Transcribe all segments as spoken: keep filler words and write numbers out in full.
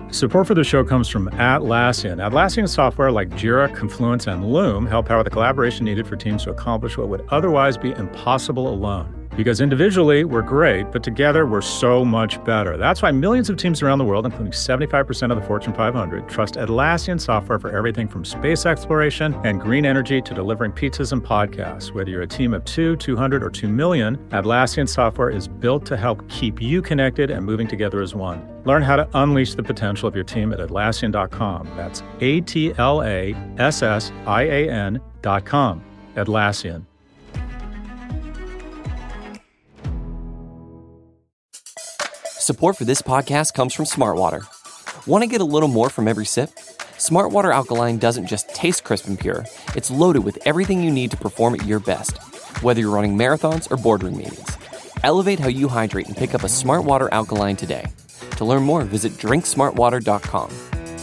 Support for the show comes from Atlassian. Atlassian software like Jira, Confluence, and Loom help power the collaboration needed for teams to accomplish what would otherwise be impossible alone. Because individually, we're great, but together, we're so much better. That's why millions of teams around the world, including seventy-five percent of the Fortune five hundred, trust Atlassian software for everything from space exploration and green energy to delivering pizzas and podcasts. Whether you're a team of two, two hundred, or two million, Atlassian software is built to help keep you connected and moving together as one. Learn how to unleash the potential of your team at Atlassian dot com. That's A T L A S S I A N dot com. Atlassian. Support for this podcast comes from Smartwater. Want to get a little more from every sip? Smartwater Alkaline doesn't just taste crisp and pure. It's loaded with everything you need to perform at your best, whether you're running marathons or boardroom meetings. Elevate how you hydrate and pick up a Smartwater Alkaline today. To learn more, visit drink smart water dot com.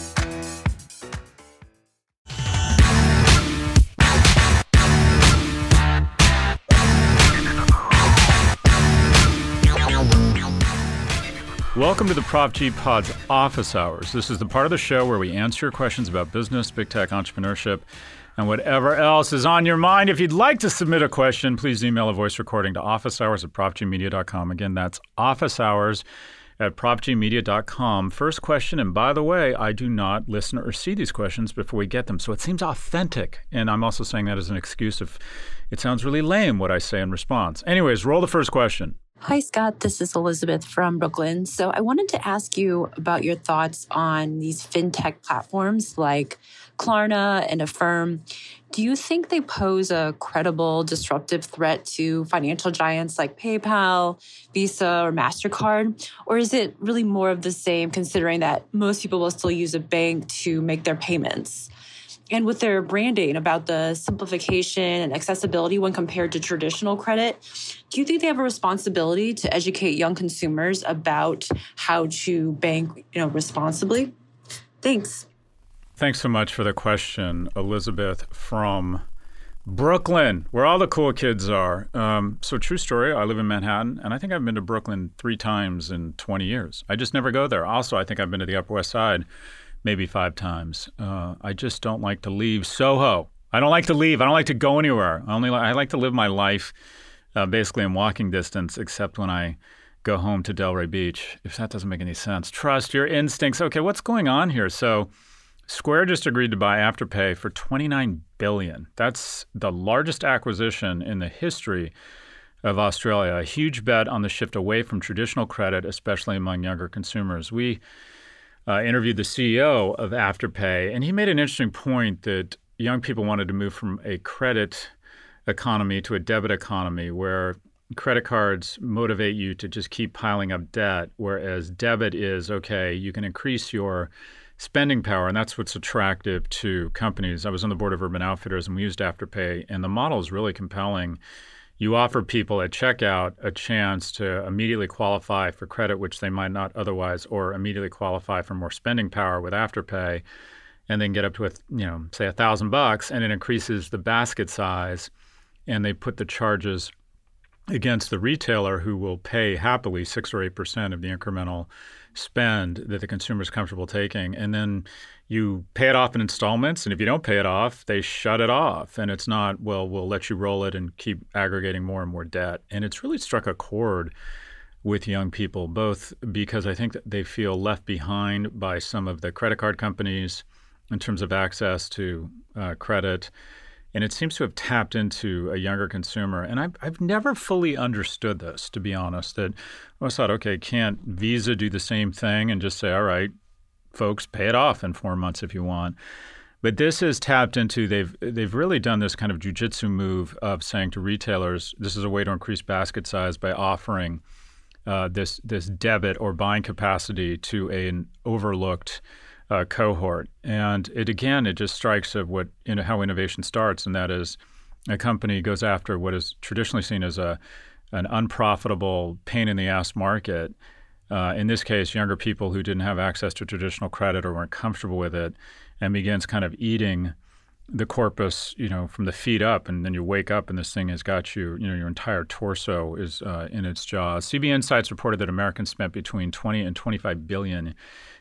Welcome to the Prop G Pod's Office Hours. This is the part of the show where we answer your questions about business, big tech, entrepreneurship, and whatever else is on your mind. If you'd like to submit a question, please email a voice recording to office hours at prop g media dot com. Again, that's office hours at prop g media dot com. First question, and by the way, I do not listen or see these questions before we get them, so it seems authentic. And I'm also saying that as an excuse if it sounds really lame what I say in response. Anyways, roll the first question. Hi, Scott. This is Elizabeth from Brooklyn. So I wanted to ask you about your thoughts on these fintech platforms like Klarna and Affirm. Do you think they pose a credible, disruptive threat to financial giants like PayPal, Visa, or MasterCard? Or is it really more of the same, considering that most people will still use a bank to make their payments? And with their branding about the simplification and accessibility when compared to traditional credit, do you think they have a responsibility to educate young consumers about how to bank, you know, responsibly? Thanks. Thanks so much for the question, Elizabeth from Brooklyn, where all the cool kids are. Um, so true story, I live in Manhattan, and I think I've been to Brooklyn three times in twenty years. I just never go there. Also, I think I've been to the Upper West Side maybe five times. Uh, I just don't like to leave Soho. I don't like to leave. I don't like to go anywhere. I only li- I like to live my life uh, basically in walking distance, except when I go home to Delray Beach, if that doesn't make any sense. Trust your instincts. Okay, what's going on here? So Square just agreed to buy Afterpay for twenty-nine billion dollars. That's the largest acquisition in the history of Australia, a huge bet on the shift away from traditional credit, especially among younger consumers. We Uh, interviewed the C E O of Afterpay, and he made an interesting point that young people wanted to move from a credit economy to a debit economy where credit cards motivate you to just keep piling up debt, whereas debit is, okay, you can increase your spending power, and that's what's attractive to companies. I was on the board of Urban Outfitters, and we used Afterpay, and the model is really compelling. You offer people at checkout a chance to immediately qualify for credit, which they might not otherwise, or immediately qualify for more spending power with Afterpay, and then get up to, a, you know, say a thousand bucks, and it increases the basket size, and they put the charges against the retailer, who will pay happily six or eight percent of the incremental spend that the consumer is comfortable taking, and then you pay it off in installments, and if you don't pay it off, they shut it off. And it's not, well, we'll let you roll it and keep aggregating more and more debt. And it's really struck a chord with young people, both because I think that they feel left behind by some of the credit card companies in terms of access to uh, credit. And it seems to have tapped into a younger consumer. And I've, I've never fully understood this, to be honest, that I always thought, okay, can't Visa do the same thing and just say, all right, folks, pay it off in four months if you want. But this is tapped into, they've they've really done this kind of jujitsu move of saying to retailers, this is a way to increase basket size by offering uh, this this debit or buying capacity to a, an overlooked uh, cohort. And it again, it just strikes of what you know, how innovation starts, and that is a company goes after what is traditionally seen as a an unprofitable, pain in the ass market. Uh, in this case, younger people who didn't have access to traditional credit or weren't comfortable with it, and begins kind of eating the corpus, you know, from the feet up, and then you wake up and this thing has got you, you know, your entire torso is uh, in its jaws. C B Insights reported that Americans spent between twenty and twenty-five billion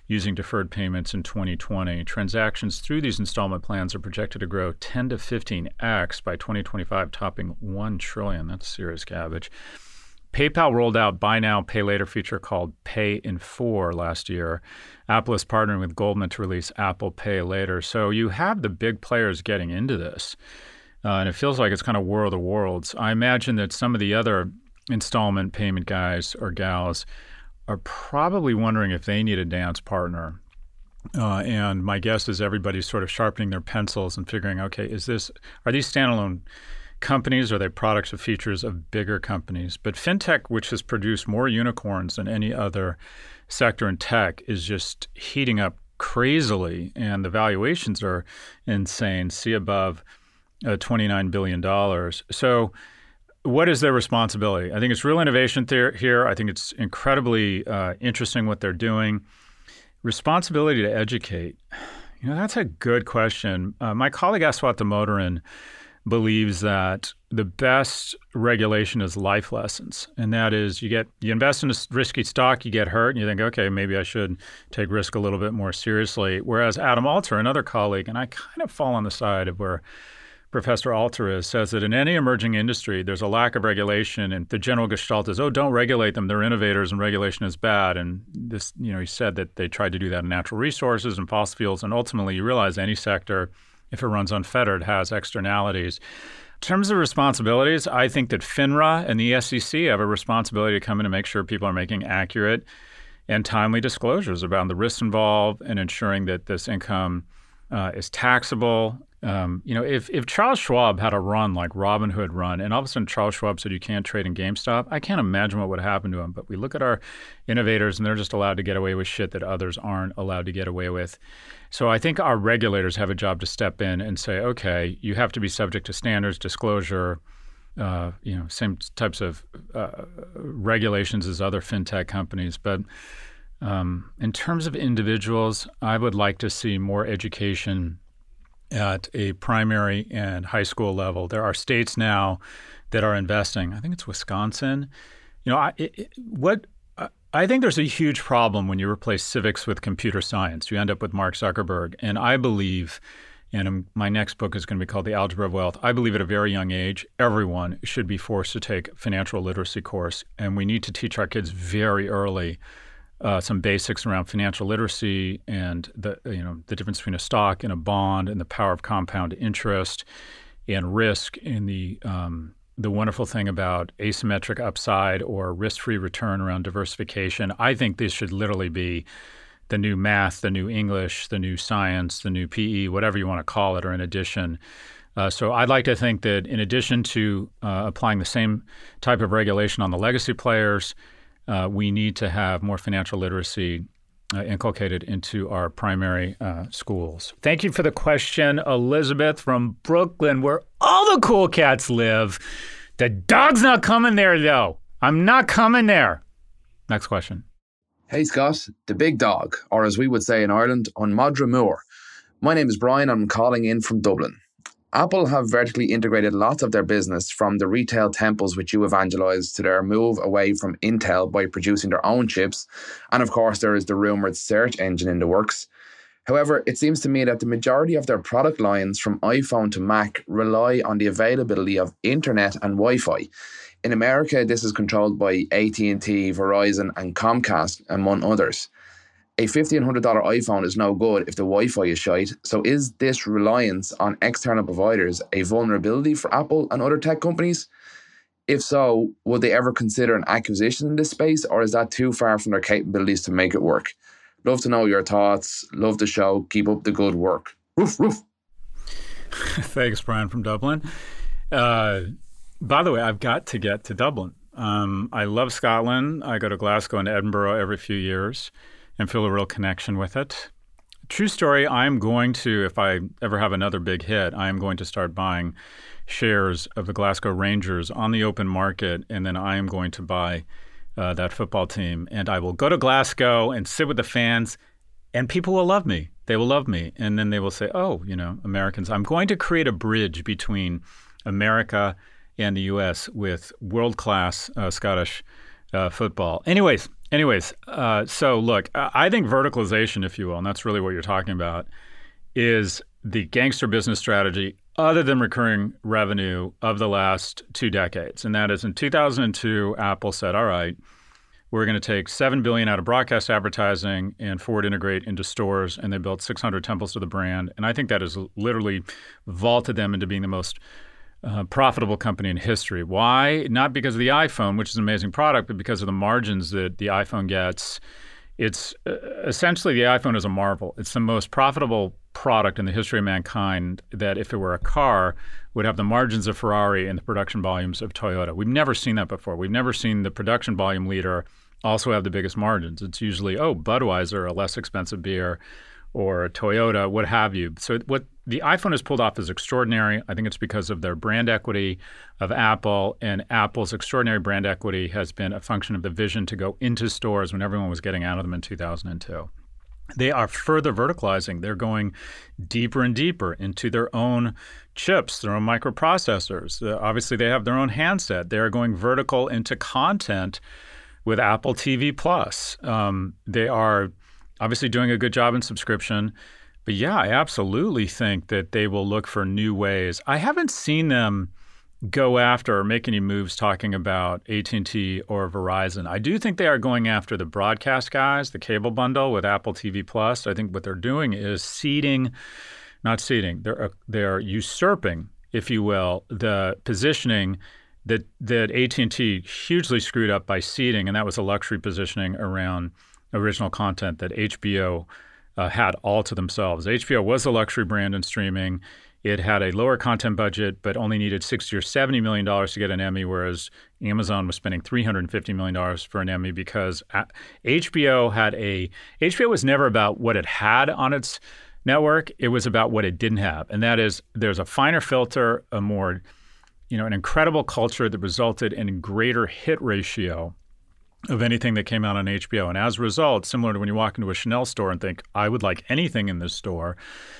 using deferred payments in twenty twenty. Transactions through these installment plans are projected to grow ten to fifteen x by twenty twenty-five, topping one trillion dollars. That's serious cabbage. PayPal rolled out buy now, pay later feature called Pay in four last year. Apple is partnering with Goldman to release Apple Pay Later. So you have the big players getting into this. Uh, and it feels like it's kind of war of the worlds. I imagine that some of the other installment payment guys or gals are probably wondering if they need a dance partner. Uh, and my guess is everybody's sort of sharpening their pencils and figuring, okay, is this, are these standalone companies, or are they products or features of bigger companies? But fintech, which has produced more unicorns than any other sector in tech, is just heating up crazily, and the valuations are insane. See above uh, twenty-nine billion dollars. So what is their responsibility? I think it's real innovation there, here. I think it's incredibly uh, interesting what they're doing. Responsibility to educate. You know, that's a good question. Uh, my colleague Aswath Damodaran believes that the best regulation is life lessons. And that is you get you invest in a risky stock, you get hurt, and you think, okay, maybe I should take risk a little bit more seriously. Whereas Adam Alter, another colleague, and I kind of fall on the side of where Professor Alter is, says that in any emerging industry, there's a lack of regulation, and the general gestalt is, oh, don't regulate them. They're innovators, and regulation is bad. And this, you know, he said that they tried to do that in natural resources and fossil fuels, and ultimately you realize any sector, if it runs unfettered, has externalities. In terms of responsibilities, I think that FINRA and the S E C have a responsibility to come in and make sure people are making accurate and timely disclosures about the risks involved and ensuring that this income uh, is taxable. Um, you know, if, if Charles Schwab had a run like Robinhood run, and all of a sudden Charles Schwab said you can't trade in GameStop, I can't imagine what would happen to him. But we look at our innovators, and they're just allowed to get away with shit that others aren't allowed to get away with. So I think our regulators have a job to step in and say, okay, you have to be subject to standards, disclosure, uh, you know, same types of uh, regulations as other fintech companies. But um, in terms of individuals, I would like to see more education at a primary and high school level. There are states now that are investing. I think it's Wisconsin. You know, I, it, what I think there's a huge problem when you replace civics with computer science. You end up with Mark Zuckerberg. And I believe, and my next book is going to be called The Algebra of Wealth, I believe at a very young age, everyone should be forced to take a financial literacy course. And we need to teach our kids very early Uh, some basics around financial literacy and the you know the difference between a stock and a bond, and the power of compound interest and risk, and the um, the wonderful thing about asymmetric upside or risk-free return around diversification. I think this should literally be the new math, the new English, the new science, the new P E, whatever you want to call it, or in addition. Uh, so I'd like to think that in addition to uh, applying the same type of regulation on the legacy players, Uh, we need to have more financial literacy uh, inculcated into our primary uh, schools. Thank you for the question, Elizabeth from Brooklyn, where all the cool cats live. The dog's not coming there, though. I'm not coming there. Next question. Hey, Scott, the big dog, or as we would say in Ireland, on Modra Moor. My name is Brian. I'm calling in from Dublin. Apple have vertically integrated lots of their business, from the retail temples which you evangelize to their move away from Intel by producing their own chips. And of course, there is the rumoured search engine in the works. However, it seems to me that the majority of their product lines from iPhone to Mac rely on the availability of internet and Wi-Fi. In America, this is controlled by A T and T, Verizon and Comcast, among others. A fifteen hundred dollars iPhone is no good if the Wi-Fi is shite. So is this reliance on external providers a vulnerability for Apple and other tech companies? If so, would they ever consider an acquisition in this space, or is that too far from their capabilities to make it work? Love to know your thoughts. Love the show. Keep up the good work. Roof, roof. Thanks, Brian from Dublin. Uh, by the way, I've got to get to Dublin. Um, I love Scotland. I go to Glasgow and Edinburgh every few years and feel a real connection with it. True story, I'm going to, if I ever have another big hit, I'm going to start buying shares of the Glasgow Rangers on the open market, and then I am going to buy uh, that football team. And I will go to Glasgow and sit with the fans, and people will love me. They will love me. And then they will say, oh, you know, Americans. I'm going to create a bridge between America and the U S with world-class uh, Scottish Uh, football. Anyways, anyways, uh, so look, I think verticalization, if you will, and that's really what you're talking about, is the gangster business strategy other than recurring revenue of the last two decades. And that is in two thousand two, Apple said, all right, we're going to take seven billion dollars out of broadcast advertising and forward integrate into stores. And they built six hundred temples to the brand. And I think that has literally vaulted them into being the most uh, profitable company in history. Why? Not because of the iPhone, which is an amazing product, but because of the margins that the iPhone gets. It's uh, essentially the iPhone is a marvel. It's the most profitable product in the history of mankind that if it were a car would have the margins of Ferrari and the production volumes of Toyota. We've never seen that before. We've never seen the production volume leader also have the biggest margins. It's usually, oh, Budweiser, a less expensive beer, or Toyota, what have you. So what the iPhone has pulled off is extraordinary. I think it's because of their brand equity of Apple, and Apple's extraordinary brand equity has been a function of the vision to go into stores when everyone was getting out of them in two thousand two. They are further verticalizing. They're going deeper and deeper into their own chips, their own microprocessors. Uh, obviously, they have their own handset. They're going vertical into content with Apple T V Plus. Um, they are obviously doing a good job in subscription. But yeah, I absolutely think that they will look for new ways. I haven't seen them go after or make any moves talking about A T and T or Verizon. I do think they are going after the broadcast guys, the cable bundle with Apple T V Plus. I think what they're doing is ceding, not ceding, they're, they're usurping, if you will, the positioning that, that A T and T hugely screwed up by ceding, and that was a luxury positioning around original content that H B O uh, had all to themselves. H B O was a luxury brand in streaming. It had a lower content budget, but only needed sixty or seventy million dollars to get an Emmy, whereas Amazon was spending three hundred fifty million dollars for an Emmy because H B O had a H B O was never about what it had on its network. It was about what it didn't have, and that is there's a finer filter, a more, you know, an incredible culture that resulted in a greater hit ratio of anything that came out on H B O. And as a result, similar to when you walk into a Chanel store and think, I would like anything in this store,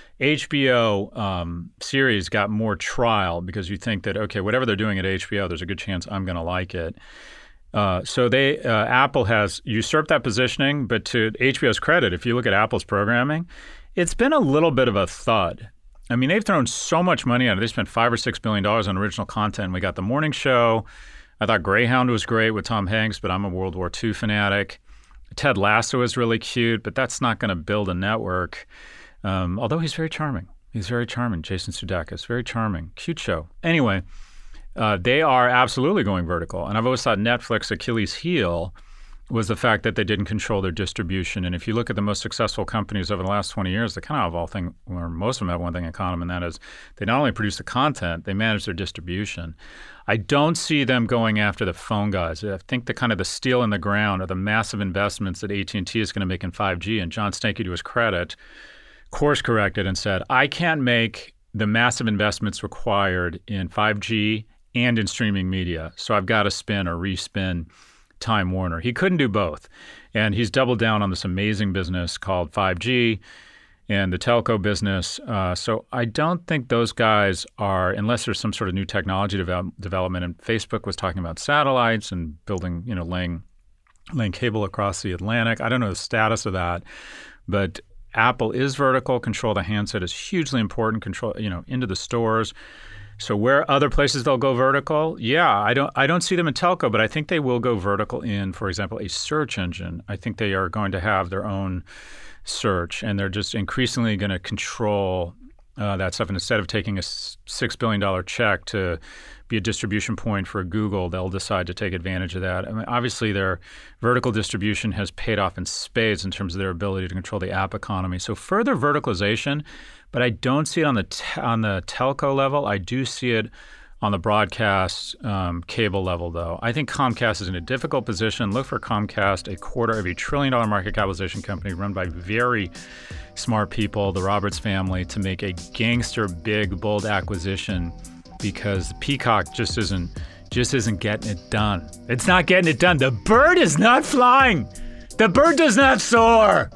H B O um, series got more trial because you think that, okay, whatever they're doing at H B O, there's a good chance I'm going to like it. Uh, so they uh, Apple has usurped that positioning, but to H B O's credit, if you look at Apple's programming, it's been a little bit of a thud. I mean, they've thrown so much money at it. They spent five or six billion dollars on original content. We got the morning show. I thought Greyhound was great with Tom Hanks, but I'm a World War Two fanatic. Ted Lasso is really cute, but that's not going to build a network. Um, although he's very charming. He's very charming. Jason Sudeikis, very charming. Cute show. Anyway, uh, they are absolutely going vertical. And I've always thought Netflix Achilles' heel was the fact that they didn't control their distribution. And if you look at the most successful companies over the last twenty years, they kind of have all thing, or most of them have one thing in common, and that is they not only produce the content, they manage their distribution. I don't see them going after the phone guys. I think the kind of the steel in the ground are the massive investments that A T and T is going to make in five G. And John Stankey, to his credit, course corrected and said, I can't make the massive investments required in five G and in streaming media. So I've got to spin or respin Time Warner. He couldn't do both. And he's doubled down on this amazing business called five G and the telco business. Uh, so I don't think those guys are, unless there's some sort of new technology develop, development. And Facebook was talking about satellites and building, you know, laying, laying cable across the Atlantic. I don't know the status of that, but Apple is vertical. Control the handset is hugely important. Control, you know, into the stores. So where other places they'll go vertical, yeah, I don't I don't see them in telco, but I think they will go vertical in, for example, a search engine. I think they are going to have their own search, and they're just increasingly going to control uh, that stuff. And instead of taking a six billion dollars check to be a distribution point for Google, they'll decide to take advantage of that. I mean, obviously, their vertical distribution has paid off in spades in terms of their ability to control the app economy. So further verticalization, but I don't see it on the te- on the telco level. I do see it on the broadcast um, cable level, though. I think Comcast is in a difficult position. Look for Comcast, a quarter of a trillion dollar market capitalization company run by very smart people, the Roberts family, to make a gangster, big, bold acquisition because Peacock just isn't just isn't getting it done. It's not getting it done. The bird is not flying. The bird does not soar.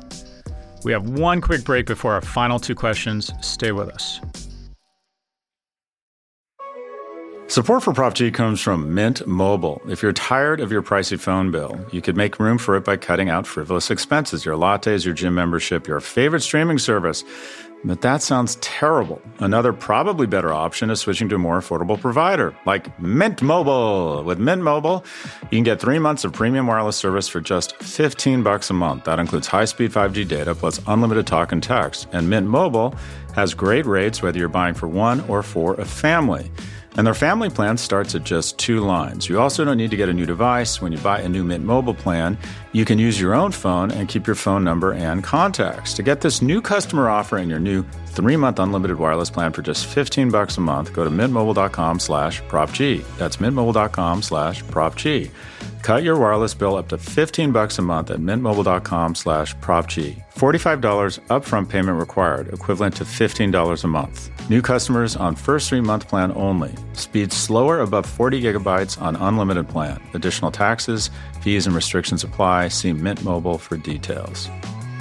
We have one quick break before our final two questions. Stay with us. Support for Prop G comes from Mint Mobile. If you're tired of your pricey phone bill, you could make room for it by cutting out frivolous expenses, your lattes, your gym membership, your favorite streaming service. But that sounds terrible. Another probably better option is switching to a more affordable provider, like Mint Mobile. With Mint Mobile, you can get three months of premium wireless service for just fifteen bucks a month. That includes high-speed five G data plus unlimited talk and text. And Mint Mobile has great rates whether you're buying for one or for a family. And their family plan starts at just two lines. You also don't need to get a new device. When you buy a new Mint Mobile plan, you can use your own phone and keep your phone number and contacts. To get this new customer offer and your new three-month unlimited wireless plan for just fifteen bucks a month, go to mintmobile.com slash PropG. That's mintmobile.com slash PropG. Cut your wireless bill up to fifteen bucks a month at mintmobile.com slash PropG. forty-five dollars upfront payment required, equivalent to fifteen dollars a month. New customers on first three-month plan only. Speed slower above forty gigabytes on unlimited plan. Additional taxes, fees, and restrictions apply. See Mint Mobile for details.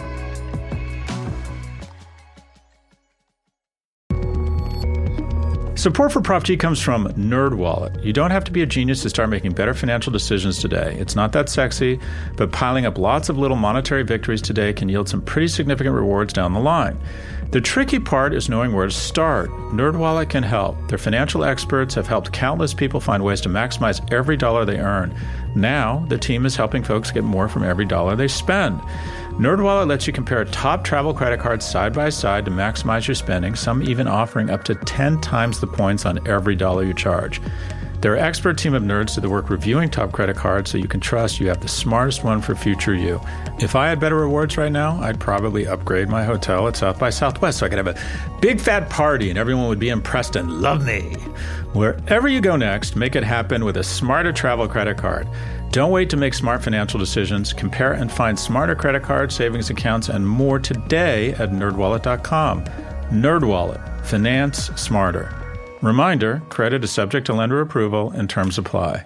Support for Prop G comes from NerdWallet. You don't have to be a genius to start making better financial decisions today. It's not that sexy, but piling up lots of little monetary victories today can yield some pretty significant rewards down the line. The tricky part is knowing where to start. NerdWallet can help. Their financial experts have helped countless people find ways to maximize every dollar they earn. Now, the team is helping folks get more from every dollar they spend. NerdWallet lets you compare top travel credit cards side by side to maximize your spending, some even offering up to ten times the points on every dollar you charge. Their expert team of nerds do the work reviewing top credit cards so you can trust you have the smartest one for future you. If I had better rewards right now, I'd probably upgrade my hotel at South by Southwest so I could have a big fat party and everyone would be impressed and love me. Wherever you go next, make it happen with a smarter travel credit card. Don't wait to make smart financial decisions. Compare and find smarter credit cards, savings accounts, and more today at nerd wallet dot com. NerdWallet. Finance smarter. Reminder, credit is subject to lender approval and terms apply.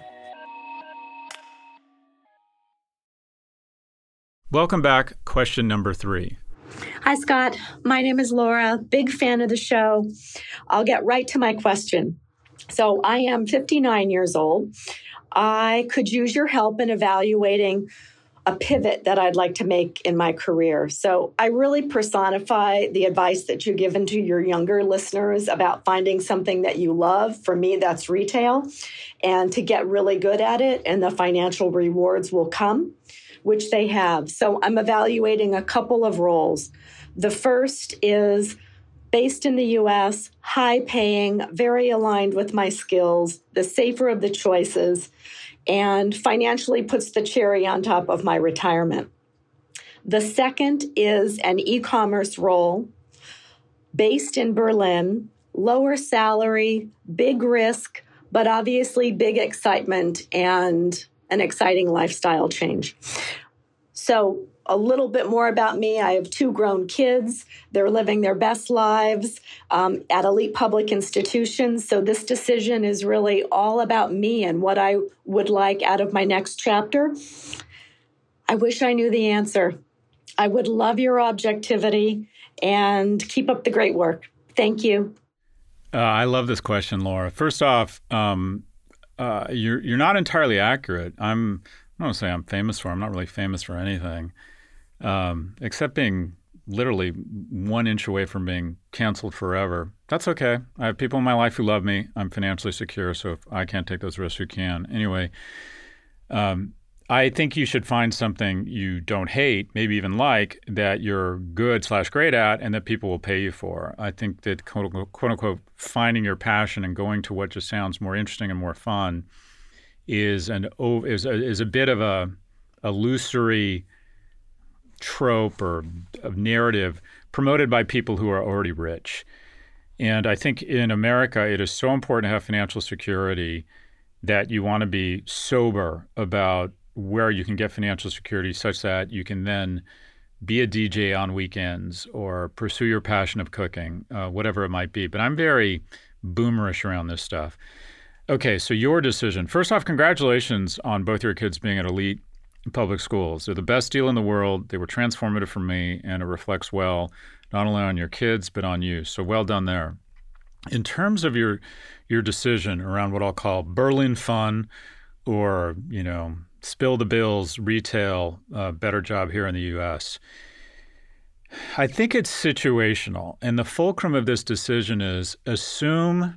Welcome back. Question number three. Hi, Scott. My name is Laura. Big fan of the show. I'll get right to my question. So I am fifty-nine years old. I could use your help in evaluating a pivot that I'd like to make in my career. So I really personify the advice that you've given to your younger listeners about finding something that you love. For me, that's retail, and to get really good at it, and the financial rewards will come, which they have. So I'm evaluating a couple of roles. The first is based in the U S, high paying, very aligned with my skills, the safer of the choices, and financially puts the cherry on top of my retirement. The second is an e-commerce role based in Berlin, lower salary, big risk, but obviously big excitement and an exciting lifestyle change. So a little bit more about me. I have two grown kids. They're living their best lives um, at elite public institutions. So this decision is really all about me and what I would like out of my next chapter. I wish I knew the answer. I would love your objectivity and keep up the great work. Thank you. Uh, I love this question, Laura. First off, um, uh, you're you're not entirely accurate. I'm I don't want to say I'm famous for. I'm not really famous for anything. Um, except being literally one inch away from being canceled forever. That's okay. I have people in my life who love me. I'm financially secure, so if I can't take those risks, who can? Anyway, um, I think you should find something you don't hate, maybe even like, that you're good slash great at and that people will pay you for. I think that quote unquote, quote unquote finding your passion and going to what just sounds more interesting and more fun is an is a, is a bit of a illusory trope or a narrative promoted by people who are already rich. And I think in America, it is so important to have financial security that you want to be sober about where you can get financial security such that you can then be a D J on weekends or pursue your passion of cooking, uh, whatever it might be. But I'm very boomerish around this stuff. Okay, so your decision. First off, congratulations on both your kids being at elite public schools. They're the best deal in the world. They were transformative for me, and it reflects well not only on your kids, but on you. So well done there. In terms of your your decision around what I'll call Berlin fun or, you know, spill the bills, retail, uh, better job here in the U S, I think it's situational. And the fulcrum of this decision is assume,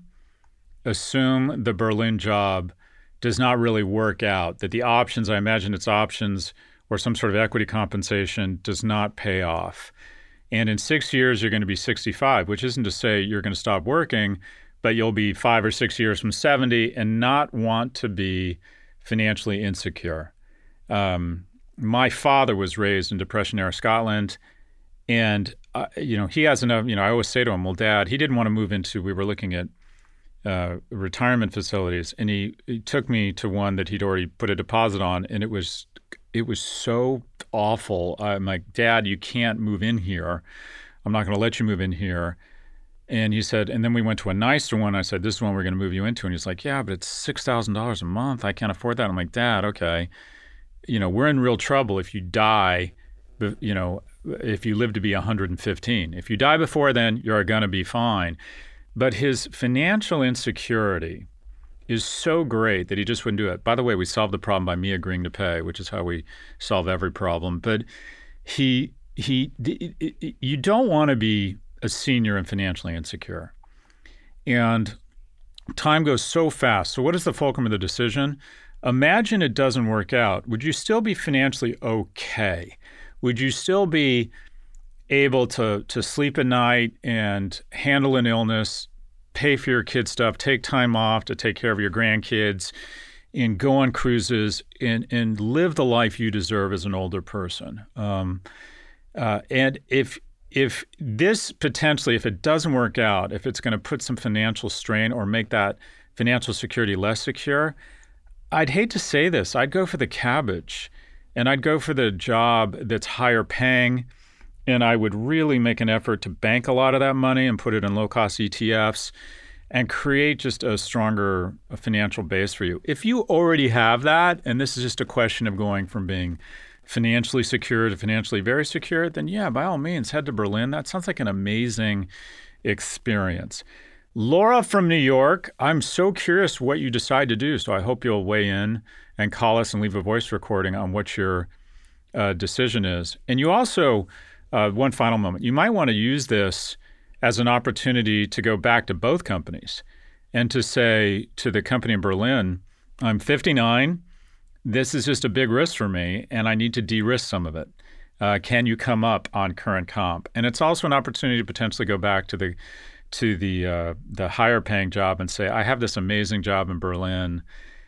assume the Berlin job does not really work out, that the options, I imagine it's options or some sort of equity compensation, does not pay off. And in six years, you're going to be sixty-five, which isn't to say you're going to stop working, but you'll be five or six years from seventy and not want to be financially insecure. Um, my father was raised in Depression-era Scotland, and uh, you know he has enough. You know, I always say to him, "Well, Dad, he didn't want to move into." We were looking at uh, retirement facilities, and he, he took me to one that he'd already put a deposit on, and it was it was so awful. I'm like, Dad, you can't move in here. I'm not going to let you move in here. And he said, and then we went to a nicer one. I said, this is one we're going to move you into. And he's like, yeah, but it's six thousand dollars a month. I can't afford that. I'm like, Dad, okay. You know, we're in real trouble if you die, you know, if you live to be one hundred fifteen. If you die before then, you're going to be fine. But his financial insecurity is so great that he just wouldn't do it. By the way, we solved the problem by me agreeing to pay, which is how we solve every problem. But he, he, you don't want to be a senior and financially insecure. And time goes so fast. So what is the fulcrum of the decision? Imagine it doesn't work out. Would you still be financially okay? Would you still be able to, to sleep at night and handle an illness, pay for your kid stuff, take time off to take care of your grandkids, and go on cruises and, and live the life you deserve as an older person? Um, uh, and if if this potentially, if it doesn't work out, if it's going to put some financial strain or make that financial security less secure, I'd hate to say this, I'd go for the cabbage, and I'd go for the job that's higher paying, and I would really make an effort to bank a lot of that money and put it in low-cost E T Fs and create just a stronger financial base for you. If you already have that, and this is just a question of going from being financially secure to financially very secure, then yeah, by all means, head to Berlin. That sounds like an amazing experience. Laura from New York, I'm so curious what you decide to do, so I hope you'll weigh in and call us and leave a voice recording on what your uh, decision is. And you also, uh, one final moment, you might want to use this as an opportunity to go back to both companies and to say to the company in Berlin, I'm fifty-nine, this is just a big risk for me, and I need to de-risk some of it. Uh, can you come up on current comp? And it's also an opportunity to potentially go back to the to the uh, the higher paying job and say, I have this amazing job in Berlin.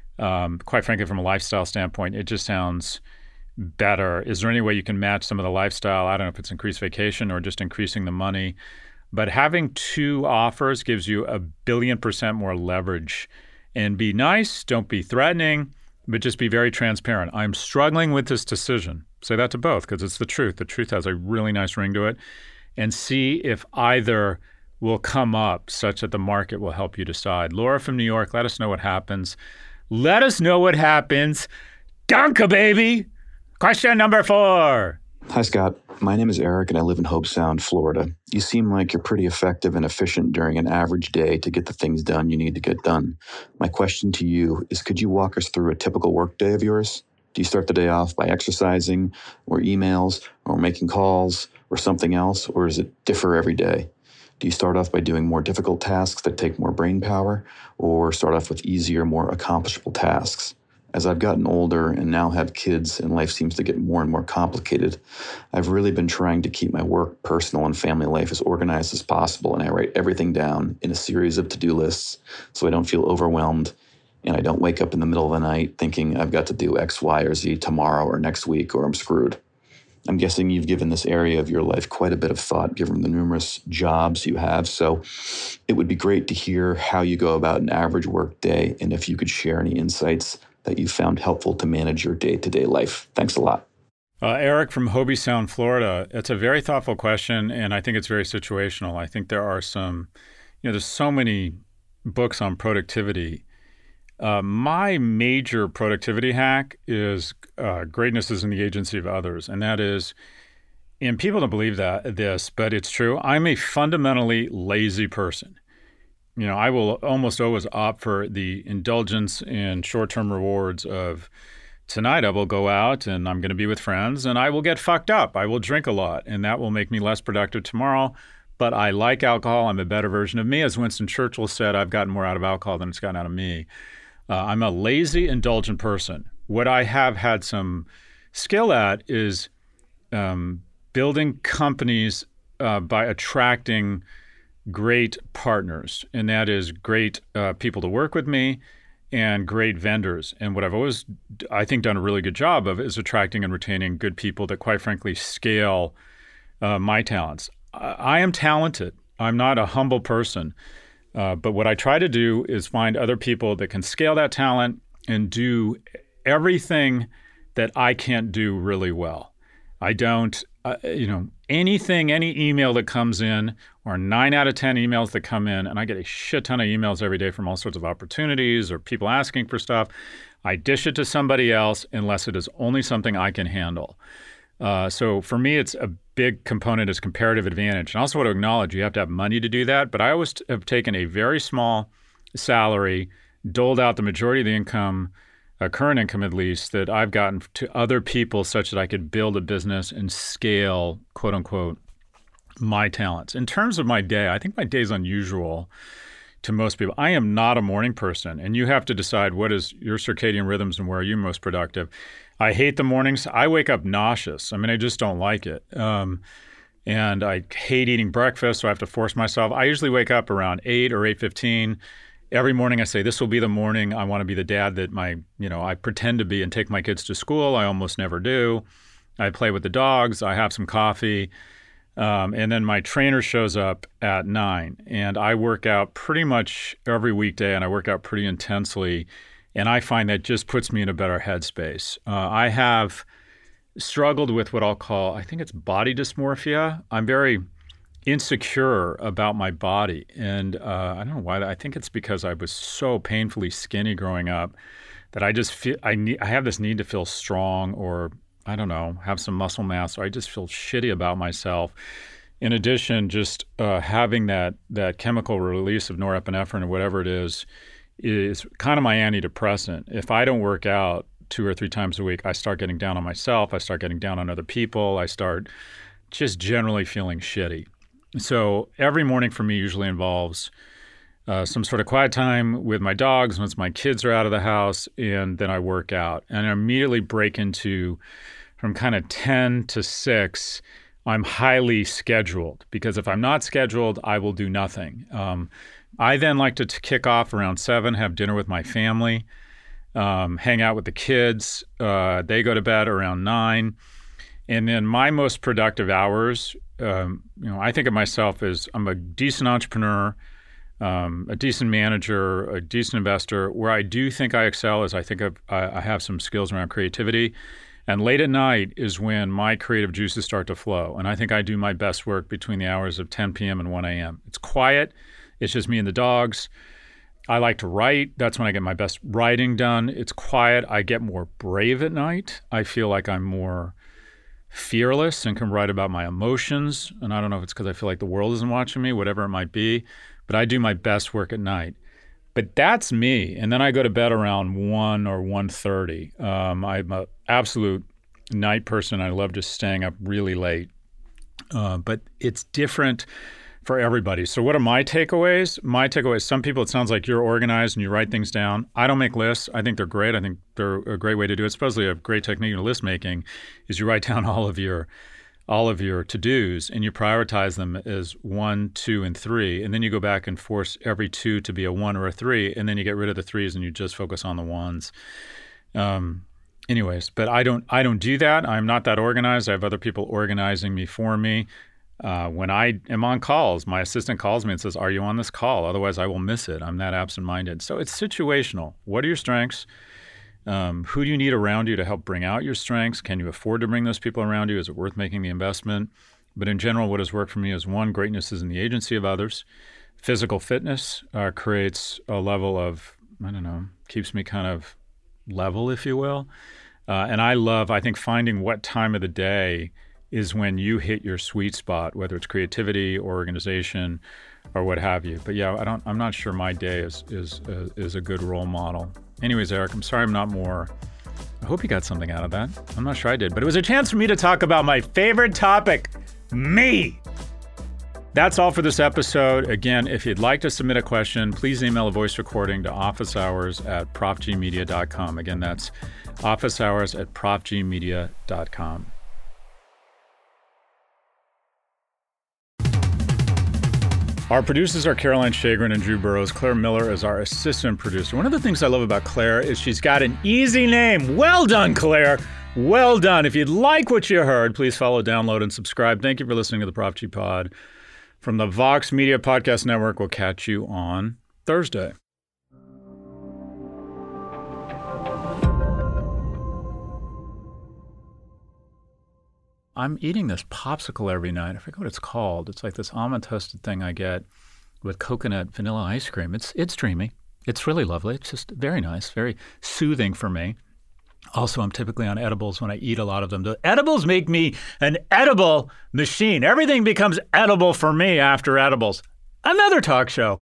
Um, quite frankly, from a lifestyle standpoint, it just sounds better. Is there any way you can match some of the lifestyle? I don't know if it's increased vacation or just increasing the money. But having two offers gives you a billion percent more leverage. And be nice, don't be threatening, but just be very transparent. I'm struggling with this decision. Say that to both because it's the truth. The truth has a really nice ring to it. And see if either will come up such that the market will help you decide. Laura from New York, let us know what happens. Let us know what happens. Danke, baby. Question number four. Hi, Scott. My name is Eric, and I live in Hobe Sound, Florida. You seem like you're pretty effective and efficient during an average day to get the things done you need to get done. My question to you is, could you walk us through a typical workday of yours? Do you start the day off by exercising, or emails, or making calls, or something else, or does it differ every day? Do you start off by doing more difficult tasks that take more brain power, or start off with easier, more accomplishable tasks? As I've gotten older and now have kids and life seems to get more and more complicated, I've really been trying to keep my work, personal, and family life as organized as possible, and I write everything down in a series of to-do lists so I don't feel overwhelmed and I don't wake up in the middle of the night thinking I've got to do X, Y, or Z tomorrow or next week or I'm screwed. I'm guessing you've given this area of your life quite a bit of thought given the numerous jobs you have, so it would be great to hear how you go about an average work day and if you could share any insights that you found helpful to manage your day-to-day life. Thanks a lot. Uh, Eric from Hobe Sound, Florida. It's a very thoughtful question, and I think it's very situational. I think there are some, you know, there's so many books on productivity. Uh, my major productivity hack is uh, greatness is in the agency of others, and that is, and people don't believe that this, but it's true. I'm a fundamentally lazy person. you know, I will almost always opt for the indulgence and short-term rewards of tonight I will go out and I'm going to be with friends and I will get fucked up. I will drink a lot and that will make me less productive tomorrow. But I like alcohol. I'm a better version of me. As Winston Churchill said, I've gotten more out of alcohol than it's gotten out of me. Uh, I'm a lazy, indulgent person. What I have had some skill at is um, building companies uh, by attracting great partners, and that is great uh, people to work with me and great vendors. And what I've always, I think, done a really good job of is attracting and retaining good people that, quite frankly, scale uh, my talents. I, I am talented. I'm not a humble person. Uh, but what I try to do is find other people that can scale that talent and do everything that I can't do really well. I don't, uh, you know, anything, any email that comes in, or nine out of ten emails that come in, and I get a shit ton of emails every day from all sorts of opportunities or people asking for stuff, I dish it to somebody else unless it is only something I can handle. Uh, so for me, it's a big component is comparative advantage. And I also want to acknowledge you have to have money to do that, but I always t- have taken a very small salary, doled out the majority of the income, Uh, current income at least, that I've gotten to other people such that I could build a business and scale, quote unquote, my talents. In terms of my day, I think my day is unusual to most people. I am not a morning person, and you have to decide what is your circadian rhythms and where are you most productive. I hate the mornings. I wake up nauseous. I mean, I just don't like it. Um, and I hate eating breakfast, so I have to force myself. I usually wake up around eight or eight fifteen. Every morning I say, this will be the morning I want to be the dad that my, you know, I pretend to be and take my kids to school. I almost never do. I play with the dogs. I have some coffee. Um, and then my trainer shows up at nine. And I work out pretty much every weekday, and I work out pretty intensely. And I find that just puts me in a better headspace. Uh, I have struggled with what I'll call, I think it's body dysmorphia. I'm very insecure about my body. And uh, I don't know why. I think it's because I was so painfully skinny growing up that I just feel I need I have this need to feel strong, or I don't know, have some muscle mass, or I just feel shitty about myself. In addition, just uh, having that that chemical release of norepinephrine or whatever it is, is kind of my antidepressant. If I don't work out two or three times a week, I start getting down on myself. I start getting down on other people. I start just generally feeling shitty. So every morning for me usually involves uh, some sort of quiet time with my dogs once my kids are out of the house, and then I work out. And I immediately break into, from kind of ten to six, I'm highly scheduled, because if I'm not scheduled, I will do nothing. Um, I then like to t- kick off around seven, have dinner with my family, um, hang out with the kids. Uh, they go to bed around nine. And then my most productive hours, um, you know, I think of myself as I'm a decent entrepreneur, um, a decent manager, a decent investor. Where I do think I excel is I think I've, I have some skills around creativity. And late at night is when my creative juices start to flow. And I think I do my best work between the hours of ten p.m. and one a.m. It's quiet. It's just me and the dogs. I like to write. That's when I get my best writing done. It's quiet. I get more brave at night. I feel like I'm more fearless and can write about my emotions. And I don't know if it's because I feel like the world isn't watching me, whatever it might be, but I do my best work at night. But that's me. And then I go to bed around one or one thirty. Um, I'm an absolute night person. I love just staying up really late. Uh, but it's different for everybody. So what are my takeaways? My takeaways, some people, it sounds like you're organized and you write things down. I don't make lists. I think they're great. I think they're a great way to do it. Supposedly a great technique in list making is you write down all of your all of your to-dos and you prioritize them as one, two, and three. And then you go back and force every two to be a one or a three. And then you get rid of the threes and you just focus on the ones. Um, anyways, but I don't I don't do that. I'm not that organized. I have other people organizing me for me. Uh, when I am on calls, my assistant calls me and says, are you on this call? Otherwise, I will miss it. I'm that absent-minded. So it's situational. What are your strengths? Um, who do you need around you to help bring out your strengths? Can you afford to bring those people around you? Is it worth making the investment? But in general, what has worked for me is, one, greatness is in the agency of others. Physical fitness uh, creates a level of, I don't know, keeps me kind of level, if you will. Uh, and I love, I think, finding what time of the day is when you hit your sweet spot, whether it's creativity or organization or what have you. But yeah, I don't. I'm not sure my day is is uh, is a good role model. Anyways, Eric, I'm sorry I'm not more. I hope you got something out of that. I'm not sure I did, but it was a chance for me to talk about my favorite topic, me. That's all for this episode. Again, if you'd like to submit a question, please email a voice recording to office hours at prof g media dot com. Again, that's office hours at prof g media dot com. Our producers are Caroline Shagrin and Drew Burrows. Claire Miller is our assistant producer. One of the things I love about Claire is she's got an easy name. Well done, Claire. Well done. If you'd like what you heard, please follow, download, and subscribe. Thank you for listening to the Prof G Pod. From the Vox Media Podcast Network, we'll catch you on Thursday. I'm eating this popsicle every night. I forget what it's called. It's like this almond toasted thing I get with coconut vanilla ice cream. It's it's dreamy. It's really lovely. It's just very nice, very soothing for me. Also, I'm typically on edibles when I eat a lot of them. The edibles make me an edible machine. Everything becomes edible for me after edibles. Another talk show.